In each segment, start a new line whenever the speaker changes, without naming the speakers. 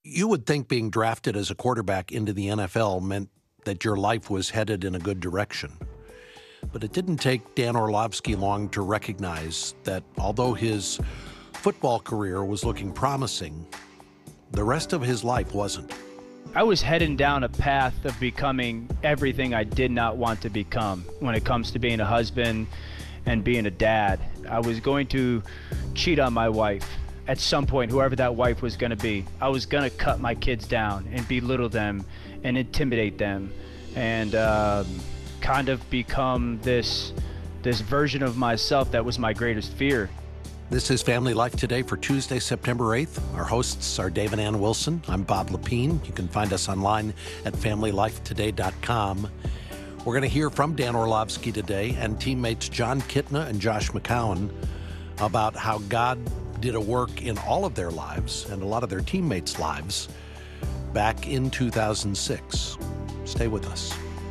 You would think being drafted as a quarterback into the NFL meant that your life was headed in a good direction. But it didn't take Dan Orlovsky long to recognize that although his football career was looking promising, the rest of his life wasn't.
I was heading down a path of becoming everything I did not want to become when it comes to being a husband and being a dad. I was going to cheat on my wife at some point, whoever that wife was going to be. I was going to cut my kids down and belittle them and intimidate them and kind of become this version of myself that was my greatest fear.
This is Family Life Today for Tuesday, September 8th. Our hosts are Dave and Ann Wilson. I'm Bob Lepine. You can find us online at FamilyLifeToday.com. We're going to hear from Dan Orlovsky today and teammates Jon Kitna and Josh McCown about how God did a work in all of their lives and a lot of their teammates' lives back in 2006. Stay with us.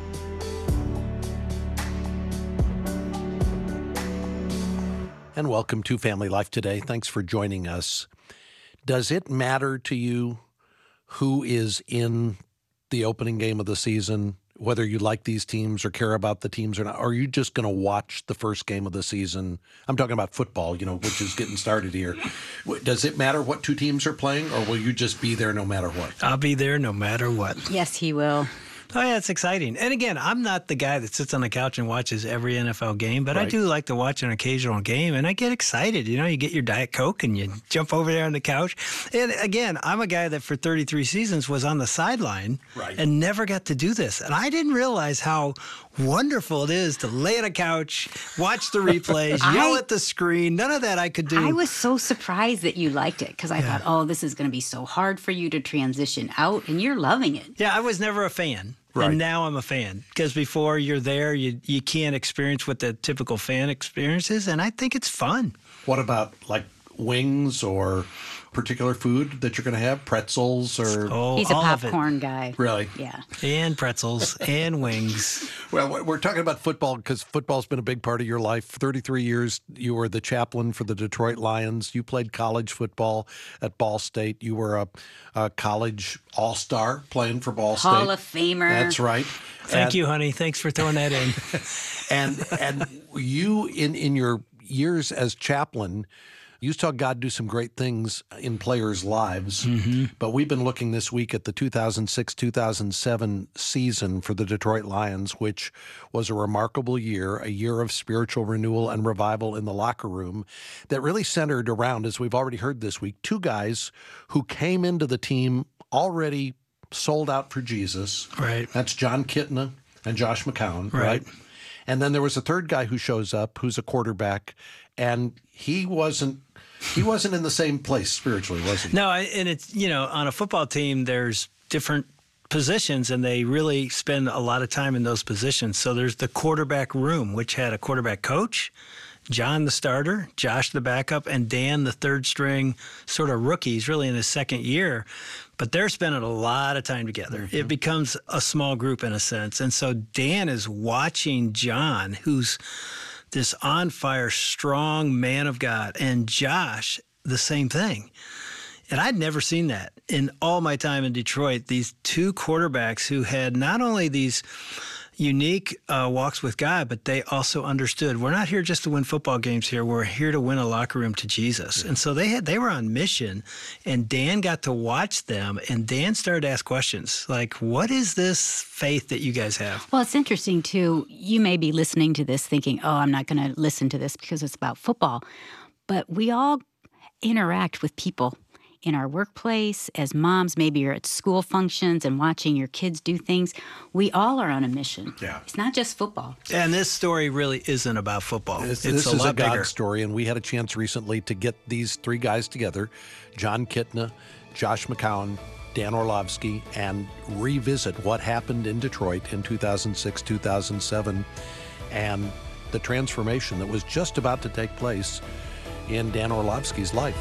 And welcome to Family Life Today. Thanks for joining us. Does it matter to you who is in the opening game of the season, whether you like these teams or care about the teams or not? Or are you just going to watch the first game of the season? I'm talking about football, which is getting started here. Does it matter what two teams are playing, or will you just be there no matter what?
I'll be there no matter what.
Yes, he will.
Oh, yeah, it's exciting. And again, I'm not the guy that sits on the couch and watches every NFL game, but right. I do like to watch an occasional game, and I get excited. You get your Diet Coke, and you jump over there on the couch. And again, I'm a guy that for 33 seasons was on the sideline and never got to do this. And I didn't realize how wonderful it is to lay on a couch, watch the replays, yell at the screen. None of that I could do.
I was so surprised that you liked it because I thought, this is going to be so hard for you to transition out, and you're loving it.
Yeah, I was never a fan. Right. And now I'm a fan because before you're there, you can't experience what the typical fan experiences, and I think it's fun.
What about like wings or particular food that you're going to have? Pretzels or?
Oh,
he's a popcorn guy.
Really?
Yeah.
And pretzels and wings.
Well, we're talking about football because football's been a big part of your life. 33 years, you were the chaplain for the Detroit Lions. You played college football at Ball State. You were a college all-star playing for Ball State.
Hall of Famer.
That's right.
Thank you, honey. Thanks for throwing that in.
and you, in your years as chaplain, you saw God do some great things in players' lives, but we've been looking this week at the 2006-2007 season for the Detroit Lions, which was a remarkable year, a year of spiritual renewal and revival in the locker room that really centered around, as we've already heard this week, two guys who came into the team already sold out for Jesus.
Right.
That's Jon Kitna and Josh McCown, right? And then there was a third guy who shows up who's a quarterback, and he wasn't in the same place spiritually, was he?
No, and it's, on a football team, there's different positions, and they really spend a lot of time in those positions. So there's the quarterback room, which had a quarterback coach, John the starter, Josh the backup, and Dan the third string sort of rookie. He's really in his second year. But they're spending a lot of time together. It becomes a small group in a sense. And so Dan is watching John, who's this on-fire, strong man of God, and Josh, the same thing. And I'd never seen that in all my time in Detroit, these two quarterbacks who had not only these unique walks with God, but they also understood we're not here just to win football games here. We're here to win a locker room to Jesus. And so they were on mission, and Dan got to watch them, and Dan started to ask questions like, what is this faith that you guys have?
Well, it's interesting, too. You may be listening to this thinking, I'm not going to listen to this because it's about football. But we all interact with people in our workplace, as moms, maybe you're at school functions and watching your kids do things. We all are on a mission.
Yeah.
It's not just football.
And this story really isn't about football.
This
is
a
lot bigger.
God story, and we had a chance recently to get these three guys together, Jon Kitna, Josh McCown, Dan Orlovsky, and revisit what happened in Detroit in 2006-2007 and the transformation that was just about to take place in Dan Orlovsky's life.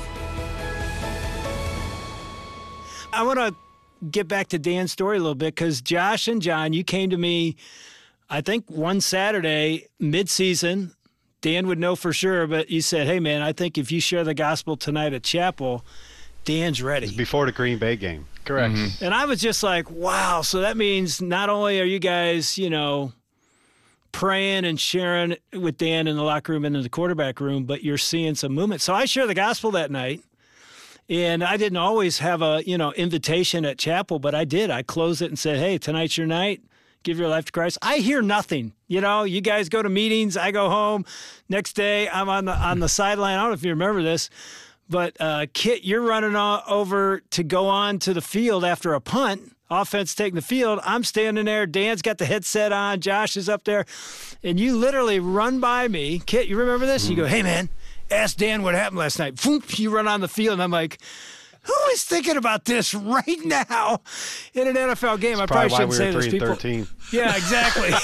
I want to get back to Dan's story a little bit because Josh and John, you came to me, I think one Saturday, mid-season. Dan would know for sure, but you said, hey, man, I think if you share the gospel tonight at chapel, Dan's ready.
Before the Green Bay game.
Correct.
And I was just like, wow. So that means not only are you guys, praying and sharing with Dan in the locker room and in the quarterback room, but you're seeing some movement. So I share the gospel that night. And I didn't always have a, invitation at chapel, but I did. I closed it and said, hey, tonight's your night. Give your life to Christ. I hear nothing. You guys go to meetings. I go home. Next day, I'm on the sideline. I don't know if you remember this, but Kit, you're running over to go on to the field after a punt. Offense taking the field. I'm standing there. Dan's got the headset on. Josh is up there. And you literally run by me. Kit, you remember this? You go, hey, man, ask Dan what happened last night. Boom, you run on the field. And I'm like, who is thinking about this right now in an NFL game? I probably shouldn't say this. People.
13.
Yeah, exactly.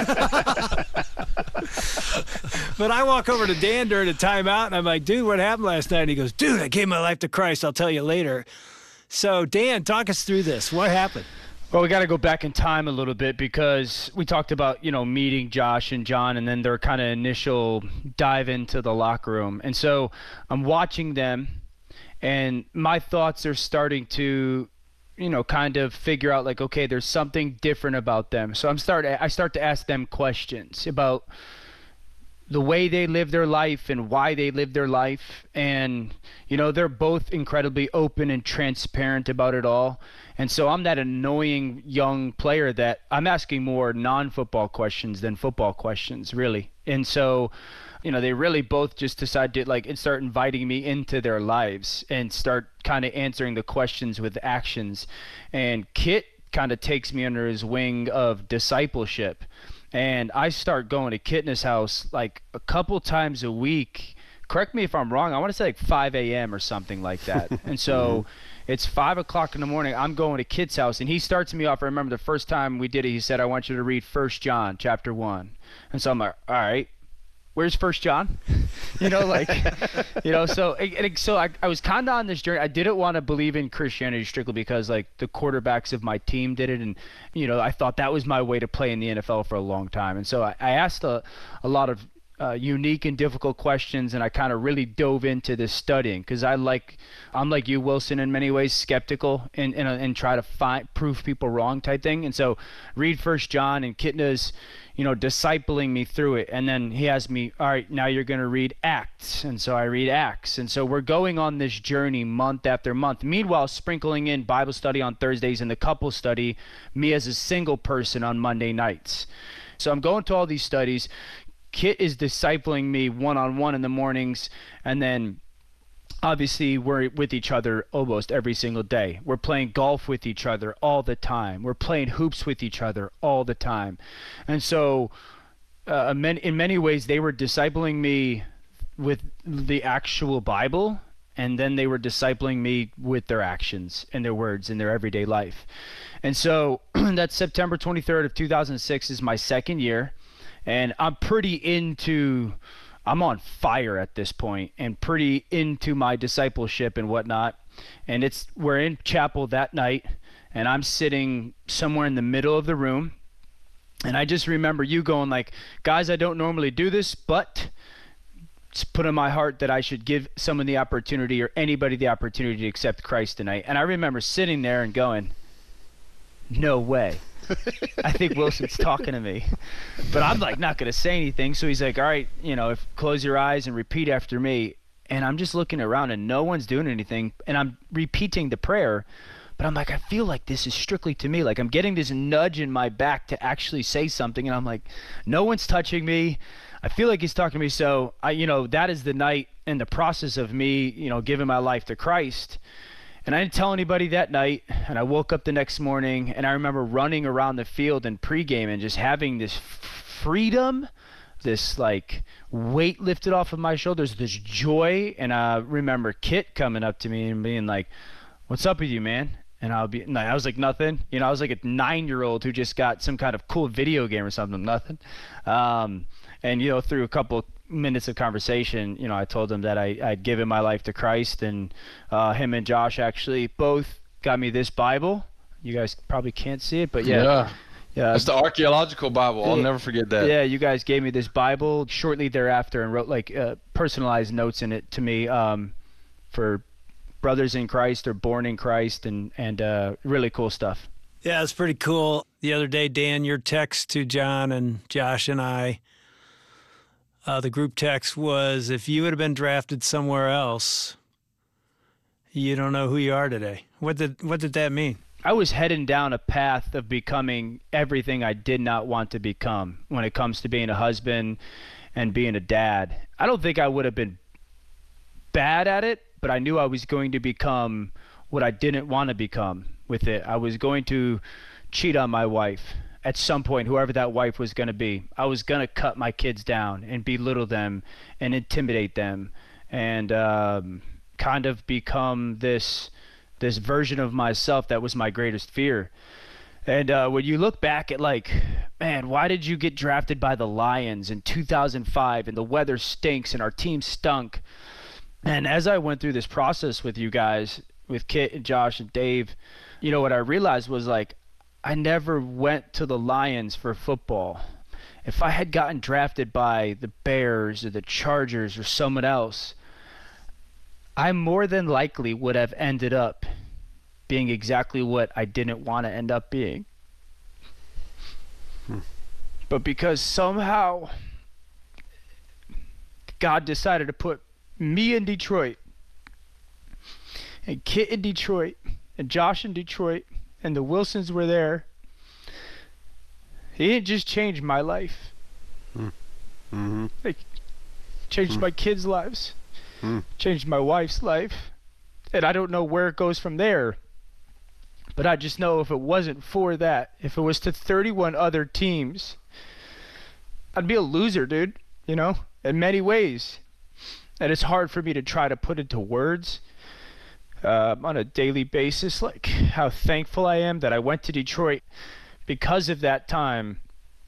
But I walk over to Dan during a timeout, and I'm like, dude, what happened last night? And he goes, dude, I gave my life to Christ. I'll tell you later. So, Dan, talk us through this. What happened?
Well, we got to go back in time a little bit because we talked about, meeting Josh and John and then their kind of initial dive into the locker room. And so I'm watching them and my thoughts are starting to, kind of figure out like, okay, there's something different about them. So I start to ask them questions about the way they live their life and why they live their life. And, they're both incredibly open and transparent about it all. And so I'm that annoying young player that I'm asking more non-football questions than football questions, really. And so, they really both just decide to start inviting me into their lives and start kind of answering the questions with actions. And Kit kind of takes me under his wing of discipleship. And I start going to Kitna's house like a couple times a week. Correct me if I'm wrong. I want to say like 5 a.m. or something like that. And so it's 5 o'clock in the morning. I'm going to Kit's house, and he starts me off. I remember the first time we did it, he said, I want you to read 1 John chapter 1. And so I'm like, all right, where's 1 John? So I was kind of on this journey. I didn't want to believe in Christianity strictly because the quarterbacks of my team did it. And, I thought that was my way to play in the NFL for a long time. And so I asked a lot of unique and difficult questions, and I kind of really dove into this studying because I'm like you, Wilson, in many ways, skeptical and try to prove people wrong type thing. And so read 1 John, and Kitna's discipling me through it. And then he asked me, all right, now you're going to read Acts. And so I read Acts. And so we're going on this journey month after month. Meanwhile, sprinkling in Bible study on Thursdays and the couple study, me as a single person on Monday nights. So I'm going to all these studies. Kit is discipling me one-on-one in the mornings, and then obviously we're with each other almost every single day. We're playing golf with each other all the time. We're playing hoops with each other all the time. And so in many ways they were discipling me with the actual Bible, and then they were discipling me with their actions and their words in their everyday life. And so that's September 23rd of 2006 is my second year. And I'm on fire at this point and pretty into my discipleship and whatnot. And we're in chapel that night, and I'm sitting somewhere in the middle of the room. And I just remember you going like, guys, I don't normally do this, but it's put in my heart that I should give someone the opportunity or anybody the opportunity to accept Christ tonight. And I remember sitting there and going, no way. I think Wilson's talking to me, but I'm not going to say anything. So he's like, all right, close your eyes and repeat after me. And I'm just looking around and no one's doing anything. And I'm repeating the prayer, but I'm like, I feel like this is strictly to me. Like I'm getting this nudge in my back to actually say something. And I'm like, no one's touching me. I feel like he's talking to me. So that is the night and the process of me, giving my life to Christ. And I didn't tell anybody that night, and I woke up the next morning, and I remember running around the field in pregame and just having this freedom, this weight lifted off of my shoulders, this joy. And I remember Kit coming up to me and being like, what's up with you, man? And I was like, nothing. I was like a 9-year-old who just got some kind of cool video game or something, nothing. And through a couple minutes of conversation, I told him that I'd given my life to Christ, and him and Josh actually both got me this Bible. You guys probably can't see it, but yeah.
It's the archaeological Bible. I'll never forget that.
Yeah, you guys gave me this Bible shortly thereafter and wrote personalized notes in it to me for brothers in Christ or born in Christ, and really cool stuff.
Yeah, it's pretty cool. The other day, Dan, your text to John and Josh and I, the group text was, if you would have been drafted somewhere else, you don't know who you are today. What did that mean?
I was heading down a path of becoming everything I did not want to become when it comes to being a husband and being a dad. I don't think I would have been bad at it, but I knew I was going to become what I didn't want to become with it. I was going to cheat on my wife at some point, whoever that wife was going to be. I was going to cut my kids down and belittle them and intimidate them and kind of become this version of myself that was my greatest fear. And when you look back at like, man, why did you get drafted by the Lions in 2005 and the weather stinks and our team stunk? And as I went through this process with you guys, with Kit and Josh and Dave, you know, what I realized was like, I never went to the Lions for football. If I had gotten drafted by the Bears or the Chargers or someone else, I more than likely would have ended up being exactly what I didn't want to end up being. But because somehow God decided to put me in Detroit and Kit in Detroit and Josh in Detroit and the Wilsons were there, he didn't just change my life. Like, changed my kids' lives, changed my wife's life, and I don't know where it goes from there. But I just know if it wasn't for that, if it was to 31 other teams, I'd be a loser, dude, you know, in many ways. And it's hard for me to try to put into words on a daily basis, like how thankful I am that I went to Detroit. Because of that time,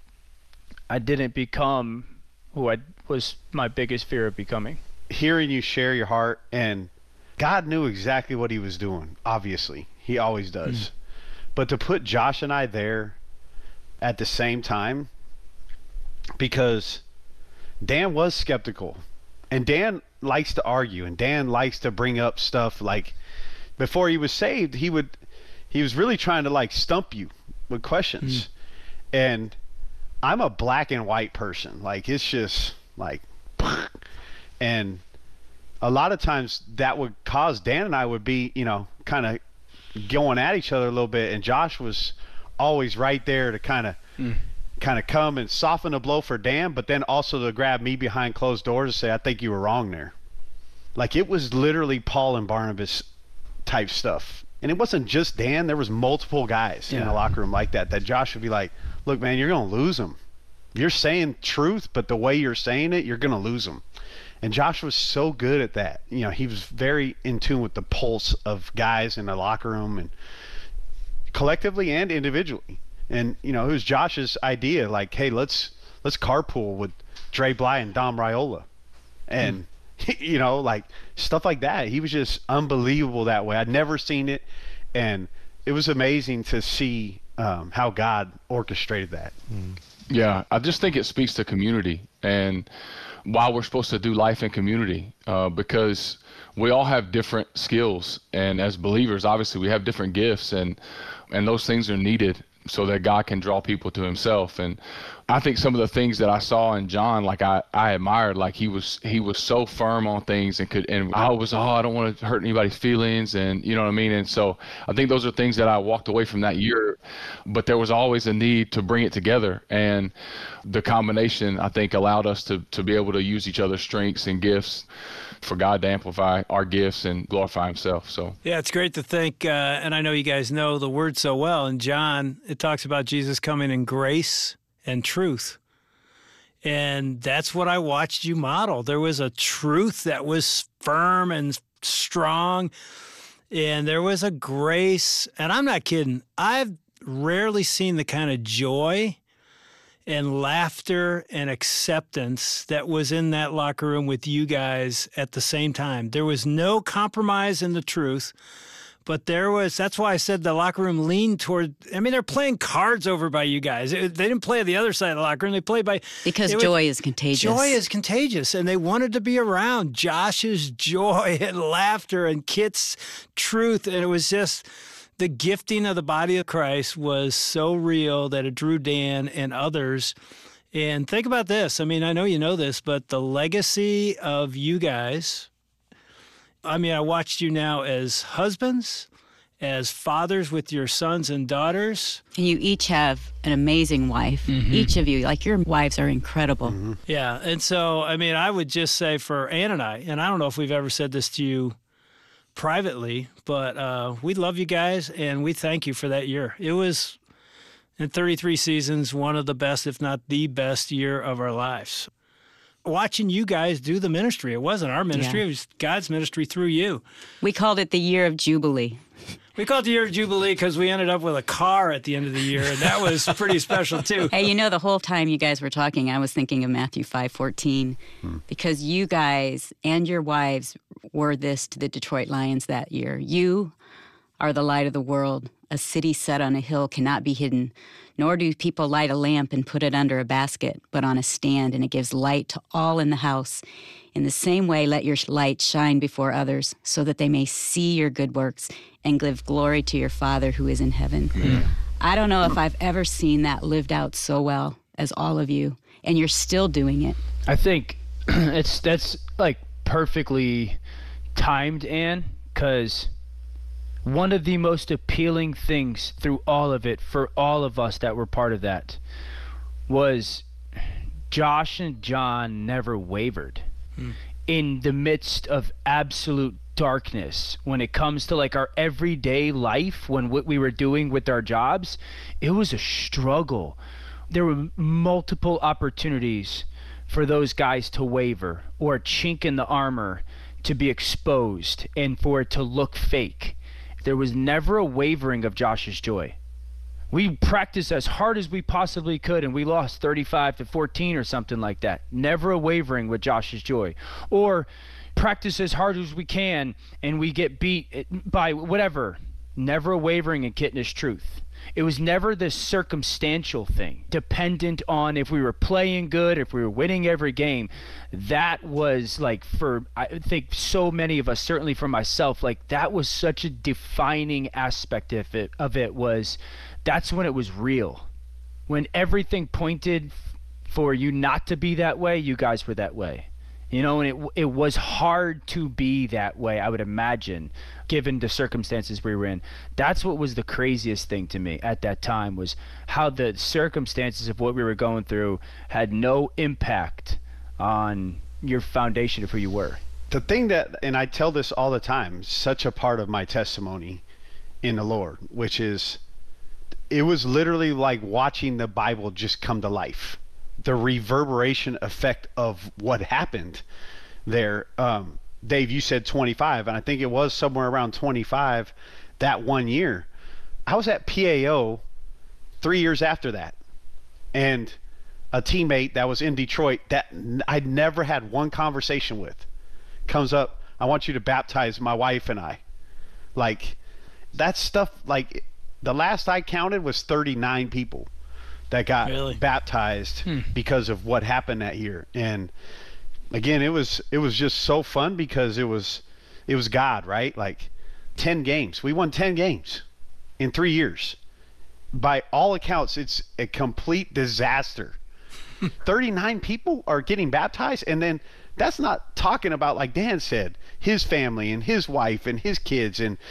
I didn't become who I was my biggest fear of becoming.
Hearing you share your heart, and God knew exactly what he was doing, obviously. He always does. But to put Josh and I there at the same time, because Dan was skeptical, and Dan likes to argue, and Dan likes to bring up stuff like before he was saved, he was really trying to like stump you with questions. And I'm a black and white person. Like, it's just like, and a lot of times that would cause Dan and I would be, you know, kind of going at each other a little bit, and Josh was always right there to kind of come and soften the blow for Dan, but then also to grab me behind closed doors and say, I think you were wrong there. Like, it was literally Paul and Barnabas type stuff. And it wasn't just Dan. There was multiple guys in the locker room like that Josh would be like, look, man, you're going to lose them. You're saying truth, but the way you're saying it, you're going to lose them. And Josh was so good at that. You know, he was very in tune with the pulse of guys in the locker room, and collectively and individually. And, you know, it was Josh's idea, like, hey, let's carpool with Dre Bly and Dom Raiola. And, you know, like, stuff like that. He was just unbelievable that way. I'd never seen it, and it was amazing to see how God orchestrated that.
Yeah, I just think it speaks to community and why we're supposed to do life in community, because we all have different skills, and as believers, obviously, we have different gifts, and those things are needed so that God can draw people to himself. And I think some of the things that I saw in John, like I admired, like he was so firm on things and I was, I don't want to hurt anybody's feelings, and you know what I mean? And so I think those are things that I walked away from that year, but there was always a need to bring it together. And the combination, I think, allowed us to be able to use each other's strengths and gifts for God to amplify our gifts and glorify himself. So
yeah, it's great to think, and I know you guys know the word so well. In John, it talks about Jesus coming in grace and truth. And that's what I watched you model. There was a truth that was firm and strong, and there was a grace. And I'm not kidding. I've rarely seen the kind of joy and laughter and acceptance that was in that locker room with you guys at the same time. There was no compromise in the truth, But that's why I said the locker room leaned toward, I mean, they're playing cards over by you guys. They didn't play at the other side of the locker room. They played by.
Because joy is contagious.
Joy is contagious. And they wanted to be around Josh's joy and laughter and Kit's truth. And it was just, the gifting of the body of Christ was so real that it drew Dan and others. And think about this. I mean, I know you know this, but the legacy of you guys, I mean, I watched you now as husbands, as fathers with your sons and daughters.
And you each have an amazing wife. Mm-hmm. Each of you, like, your wives are incredible.
Mm-hmm. Yeah. And so, I mean, I would just say for Ann and I don't know if we've ever said this to you privately, but we love you guys and we thank you for that year. It was, in 33 seasons, one of the best, if not the best year of our lives. Watching you guys do the ministry. It wasn't our ministry. It was God's ministry through you.
We called it the year of Jubilee.
We called it the year of Jubilee because we ended up with a car at the end of the year, and that was pretty special too.
Hey, the whole time you guys were talking, I was thinking of Matthew 5:14, because you guys and your wives were this to the Detroit Lions that year. You are the light of the world. A city set on a hill cannot be hidden, nor do people light a lamp and put it under a basket, but on a stand, and it gives light to all in the house. In the same way, let your light shine before others, so that they may see your good works and give glory to your Father who is in heaven. Yeah. I don't know if I've ever seen that lived out so well as all of you, and you're still doing it.
I think that's like perfectly timed, Ann, because one of the most appealing things through all of it for all of us that were part of that was Josh and John never wavered in the midst of absolute darkness. When it comes to like our everyday life, when what we were doing with our jobs, it was a struggle. There were multiple opportunities for those guys to waver, or a chink in the armor to be exposed and for it to look fake. There was never a wavering of Josh's joy. We practiced as hard as we possibly could, and we lost 35-14 or something like that. Never a wavering with Josh's joy. Or practice as hard as we can, and we get beat by whatever. Never a wavering in Kit and his truth. It was never this circumstantial thing, dependent on if we were playing good, if we were winning every game. That was like, for I think so many of us, certainly for myself, like that was such a defining aspect of it was that's when it was real. When everything pointed for you not to be that way, you guys were that way. And it was hard to be that way, I would imagine, given the circumstances we were in. That's what was the craziest thing to me at that time, was how the circumstances of what we were going through had no impact on your foundation of who you were.
The thing that, and I tell this all the time, such a part of my testimony in the Lord, which is, it was literally like watching the Bible just come to life. The reverberation effect of what happened there. Dave, you said 25, and I think it was somewhere around 25 that one year. I was at PAO 3 years after that, and a teammate that was in Detroit that I'd never had one conversation with comes up, I want you to baptize my wife and I. Like, that stuff, like, the last I counted was 39 people that got baptized because of what happened that year. And again, it was just so fun because it was God, right? Like 10 games. We won 10 games in 3 years. By all accounts, it's a complete disaster. 39 people are getting baptized, and then that's not talking about, like Dan said, his family and his wife and his kids, and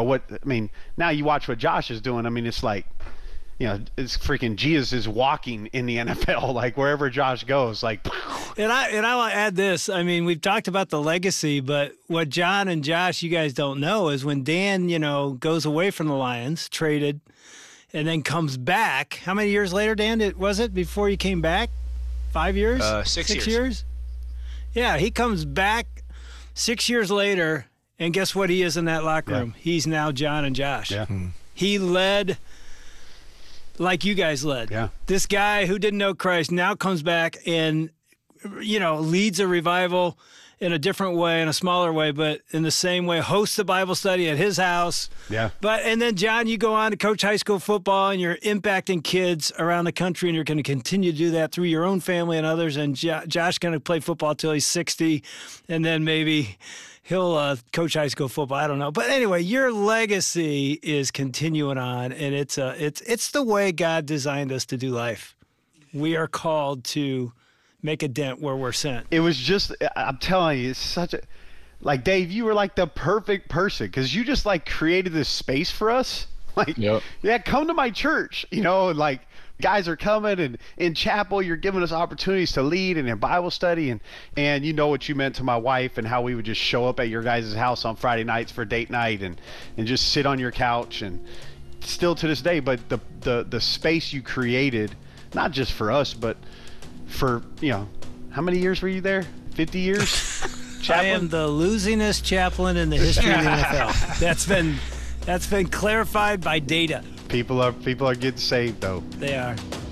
now you watch what Josh is doing. I mean, it's like, it's freaking Jesus is walking in the NFL, like wherever Josh goes, like.
And I will add this. I mean, we've talked about the legacy, but what John and Josh, you guys don't know, is when Dan, goes away from the Lions, traded, and then comes back. How many years later, Dan, was it before he came back? 5 years?
6 years.
Yeah, he comes back 6 years later, and guess what he is in that locker room? He's now John and Josh.
Yeah.
He led like you guys led.
Yeah.
This guy who didn't know Christ now comes back and, leads a revival in a different way, in a smaller way, but in the same way, host a Bible study at his house.
Yeah.
And then, John, you go on to coach high school football, and you're impacting kids around the country, and you're going to continue to do that through your own family and others. And Josh's going to play football till he's 60, and then maybe he'll coach high school football. I don't know. But anyway, your legacy is continuing on, and it's the way God designed us to do life. We are called to make a dent where we're sent.
It was just, I'm telling you, it's such a, like, Dave, you were like the perfect person because you just like created this space for us. Like,
Yep.
yeah, come to my church, you know, and like guys are coming, and in chapel, you're giving us opportunities to lead and in Bible study. And you know what you meant to my wife and how we would just show up at your guys' house on Friday nights for date night and just sit on your couch, and still to this day. But the space you created, not just for us, but for, you know, how many years were you there? 50 years?
I am the losingest chaplain in the history of the NFL. That's been clarified by data.
People are getting saved, though.
They are.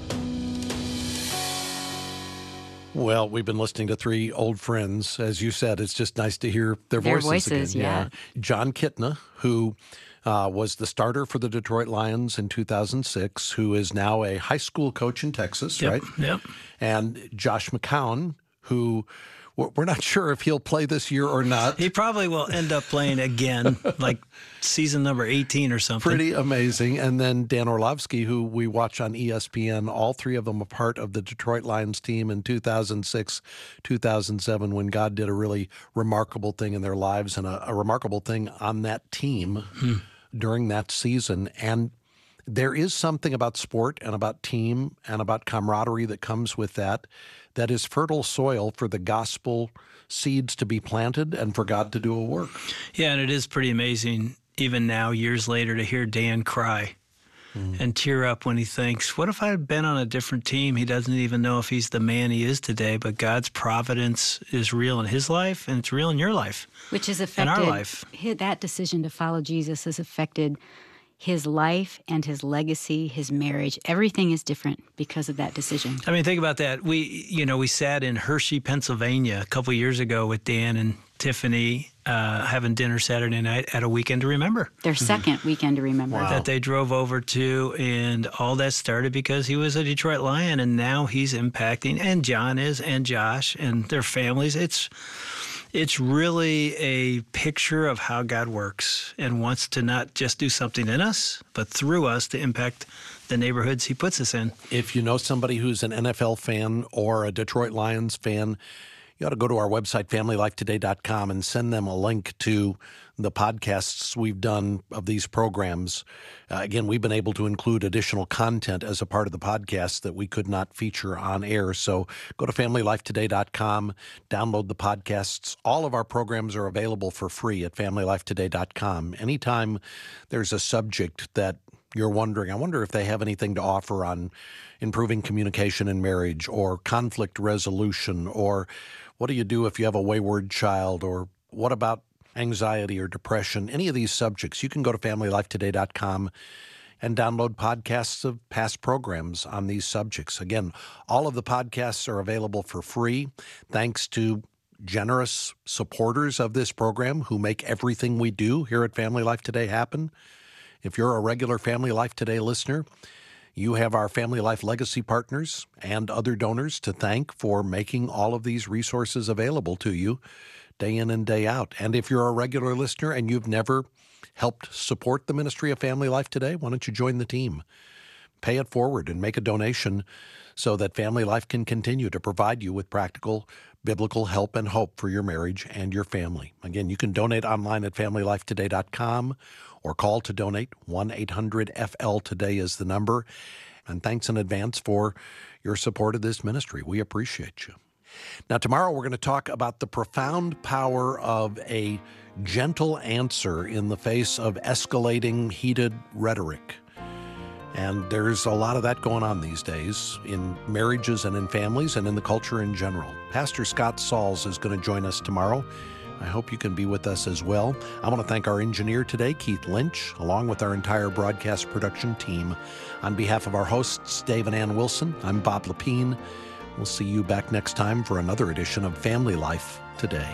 Well, we've been listening to three old friends. As you said, it's just nice to hear their voices again.
Yeah.
John Kitna, who was the starter for the Detroit Lions in 2006, who is now a high school coach in Texas, right?
Yep.
And Josh McCown, who we're not sure if he'll play this year or not.
He probably will end up playing again, like season number 18 or something.
Pretty amazing. And then Dan Orlovsky, who we watch on ESPN, all three of them a part of the Detroit Lions team in 2006, 2007, when God did a really remarkable thing in their lives and a remarkable thing on that team during that season. And there is something about sport and about team and about camaraderie that comes with that is fertile soil for the gospel seeds to be planted and for God to do a work.
Yeah, and it is pretty amazing, even now, years later, to hear Dan cry and tear up when he thinks, what if I had been on a different team? He doesn't even know if he's the man he is today, but God's providence is real in his life, and it's real in your life.
Which has
in our
affected,
life.
That decision to follow Jesus has affected his life and his legacy, his marriage. Everything is different because of that decision.
I mean, think about that. We sat in Hershey, Pennsylvania a couple years ago with Dan and Tiffany having dinner Saturday night at a Weekend to Remember.
Their second Weekend to Remember.
Wow.
That they drove over to, and all that started because he was a Detroit Lion, and now he's impacting, and John is, and Josh, and their families. It's really a picture of how God works and wants to not just do something in us, but through us to impact the neighborhoods he puts us in.
If you know somebody who's an NFL fan or a Detroit Lions fan, you ought to go to our website, familylifetoday.com, and send them a link to the podcasts we've done of these programs. Again, we've been able to include additional content as a part of the podcast that we could not feature on air. So go to familylifetoday.com, download the podcasts. All of our programs are available for free at familylifetoday.com. Anytime there's a subject that you're wondering, I wonder if they have anything to offer on improving communication in marriage or conflict resolution, or what do you do if you have a wayward child, or what about anxiety or depression, any of these subjects, you can go to familylifetoday.com and download podcasts of past programs on these subjects. Again, all of the podcasts are available for free, thanks to generous supporters of this program who make everything we do here at Family Life Today happen. If you're a regular Family Life Today listener, you have our Family Life Legacy partners and other donors to thank for making all of these resources available to you day in and day out. And if you're a regular listener and you've never helped support the ministry of Family Life Today, why don't you join the team? Pay it forward and make a donation so that Family Life can continue to provide you with practical biblical help and hope for your marriage and your family. Again, you can donate online at familylifetoday.com or call to donate. 1-800-FL-TODAY is the number. And thanks in advance for your support of this ministry. We appreciate you. Now, tomorrow we're going to talk about the profound power of a gentle answer in the face of escalating, heated rhetoric. And there's a lot of that going on these days in marriages and in families and in the culture in general. Pastor Scott Sauls is going to join us tomorrow. I hope you can be with us as well. I want to thank our engineer today, Keith Lynch, along with our entire broadcast production team. On behalf of our hosts, Dave and Ann Wilson, I'm Bob Lepine. We'll see you back next time for another edition of Family Life Today.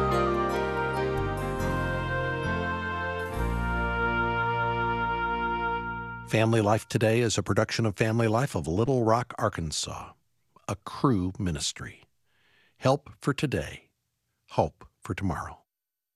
Family Life Today is a production of Family Life of Little Rock, Arkansas, a Cru ministry. Help for today, hope for tomorrow.